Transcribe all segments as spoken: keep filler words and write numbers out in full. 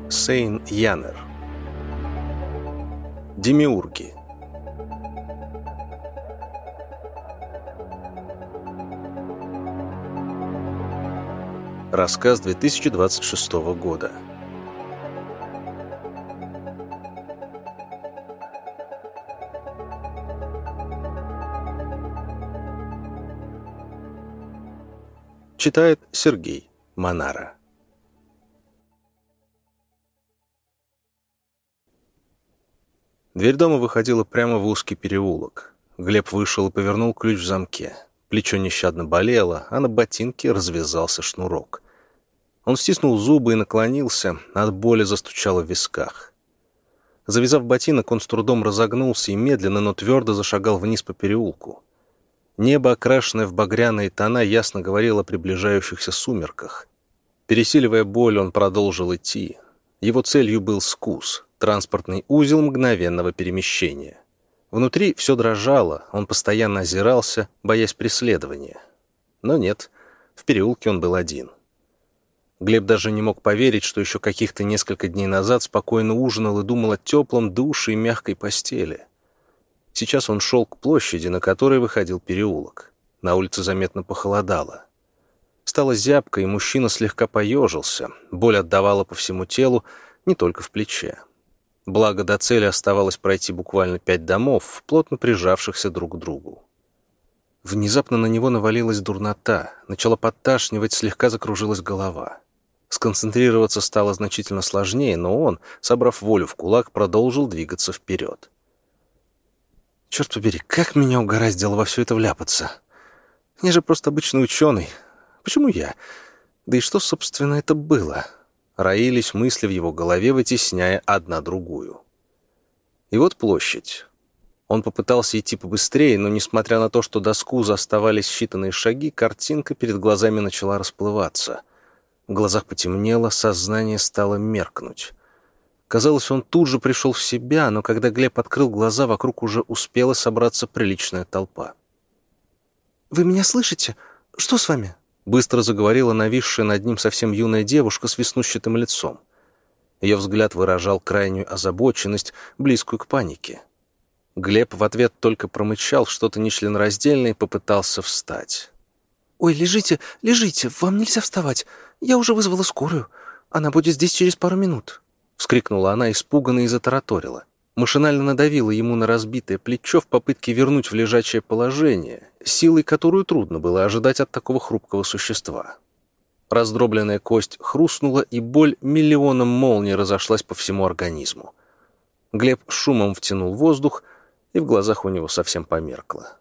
Сейн-Янер. Демиурги. Рассказ две тысячи двадцать шестого года. Читает Сергей Монара. Дверь дома выходила прямо в узкий переулок. Глеб вышел и повернул ключ в замке. Плечо нещадно болело, а на ботинке развязался шнурок. Он стиснул зубы и наклонился, от боли застучало в висках. Завязав ботинок, он с трудом разогнулся и медленно, но твердо зашагал вниз по переулку. Небо, окрашенное в багряные тона, ясно говорило о приближающихся сумерках. Пересиливая боль, он продолжил идти. Его целью был Скус, транспортный узел мгновенного перемещения. Внутри все дрожало, он постоянно озирался, боясь преследования. Но нет, в переулке он был один. Глеб даже не мог поверить, что еще каких-то несколько дней назад спокойно ужинал и думал о теплом душе и мягкой постели. Сейчас он шел к площади, на которой выходил переулок. На улице заметно похолодало. Стало зябко, и мужчина слегка поежился. Боль отдавала по всему телу, не только в плече. Благо, до цели оставалось пройти буквально пять домов, плотно прижавшихся друг к другу. Внезапно на него навалилась дурнота, начала подташнивать, слегка закружилась голова. Сконцентрироваться стало значительно сложнее, но он, собрав волю в кулак, продолжил двигаться вперед. Черт побери, как меня угораздило во все это вляпаться. Я же просто обычный ученый. Почему я? Да и что, собственно, это было? Роились мысли в его голове, вытесняя одна другую. И вот площадь. Он попытался идти побыстрее, но, несмотря на то, что до Скуза оставались считанные шаги, картинка перед глазами начала расплываться. В глазах потемнело, сознание стало меркнуть. Казалось, он тут же пришел в себя, но когда Глеб открыл глаза, вокруг уже успела собраться приличная толпа. «Вы меня слышите? Что с вами?» Быстро заговорила нависшая над ним совсем юная девушка с веснущатым лицом. Ее взгляд выражал крайнюю озабоченность, близкую к панике. Глеб в ответ только промычал что-то нечленораздельное и попытался встать. «Ой, лежите, лежите, вам нельзя вставать. Я уже вызвала скорую. Она будет здесь через пару минут». Вскрикнула она испуганно и затараторила. Машинально надавила ему на разбитое плечо в попытке вернуть в лежачее положение, силой, которую трудно было ожидать от такого хрупкого существа. Раздробленная кость хрустнула, и боль миллионом молний разошлась по всему организму. Глеб шумом втянул воздух, и в глазах у него совсем померкло.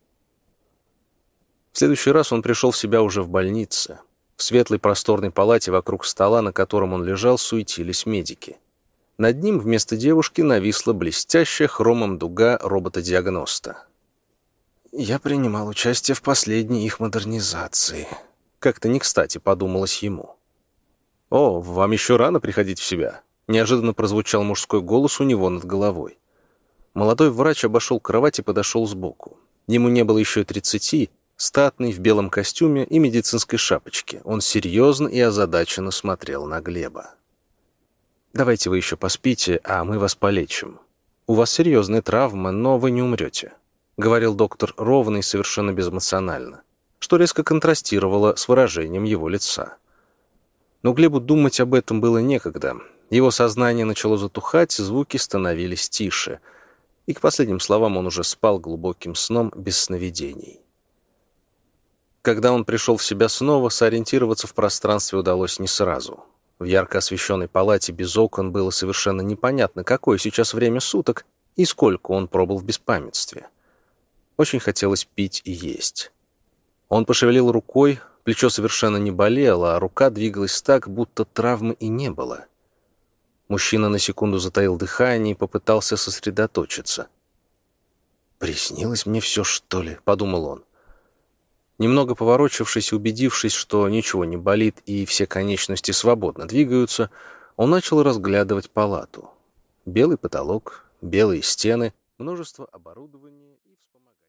В следующий раз он пришел в себя уже в больнице. В светлой просторной палате вокруг стола, на котором он лежал, суетились медики. Над ним вместо девушки нависла блестящая хромом дуга робота-диагноста. «Я принимал участие в последней их модернизации», — как-то не кстати подумалось ему. «О, вам еще рано приходить в себя», — неожиданно прозвучал мужской голос у него над головой. Молодой врач обошел кровать и подошел сбоку. Ему не было еще и тридцати, статный, в белом костюме и медицинской шапочке. Он серьезно и озадаченно смотрел на Глеба. «Давайте вы еще поспите, а мы вас полечим. У вас серьезная травма, но вы не умрете», — говорил доктор ровно и совершенно безэмоционально, что резко контрастировало с выражением его лица. Но Глебу думать об этом было некогда. Его сознание начало затухать, звуки становились тише, и к последним словам он уже спал глубоким сном без сновидений. Когда он пришел в себя снова, сориентироваться в пространстве удалось не сразу. В ярко освещенной палате без окон было совершенно непонятно, какое сейчас время суток и сколько он пробыл в беспамятстве. Очень хотелось пить и есть. Он пошевелил рукой, плечо совершенно не болело, а рука двигалась так, будто травмы и не было. Мужчина на секунду затаил дыхание и попытался сосредоточиться. «Приснилось мне все, что ли?» — подумал он. Немного поворочившись и убедившись, что ничего не болит и все конечности свободно двигаются, он начал разглядывать палату. Белый потолок, белые стены, множество оборудования и вспомогательных.